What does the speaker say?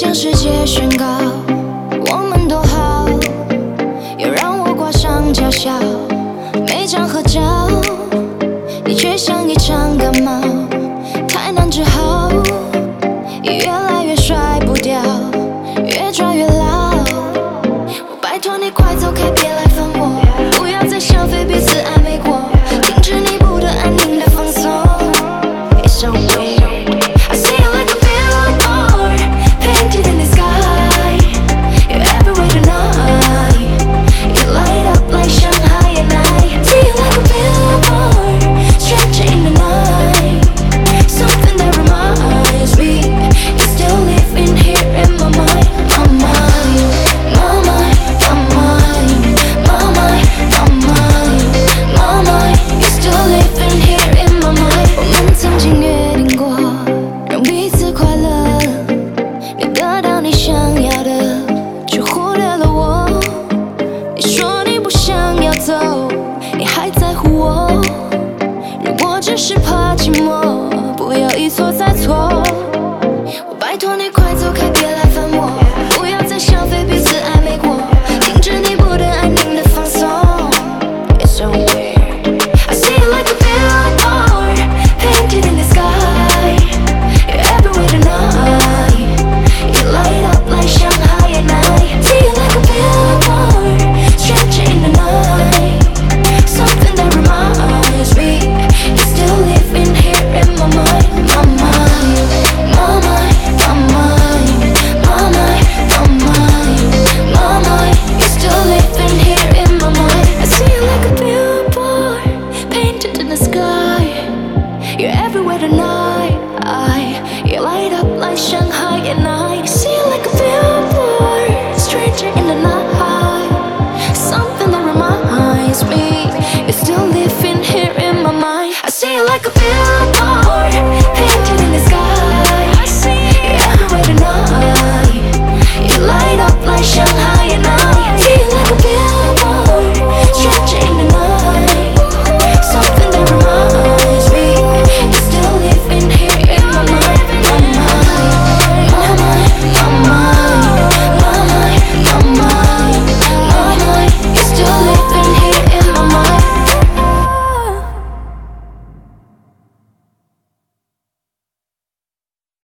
向世界宣告我们多好，又让我挂上假笑。每张合照，你却像一场感冒，太难治好，越来越甩不掉，越抓越牢。我拜托你快走开，别来烦我，不要再消费彼此暧昧过，停止你不得安宁的放松。It's so weird.I see you like a billboard, painted in the sky. You're everywhere tonight. You light up like Shanghai at night. See you like a billboard, stretching in the night. Something that reminds me you're still living here in my mind, my mind, my mind, my mind, my mind, my mind, my mind. You're still living here in my mind. 我们曾经约定过。让彼此快乐，你得到你想要的，却忽略了我。你说你不想要走，你还在乎我。如果只是怕寂寞，不要一蹉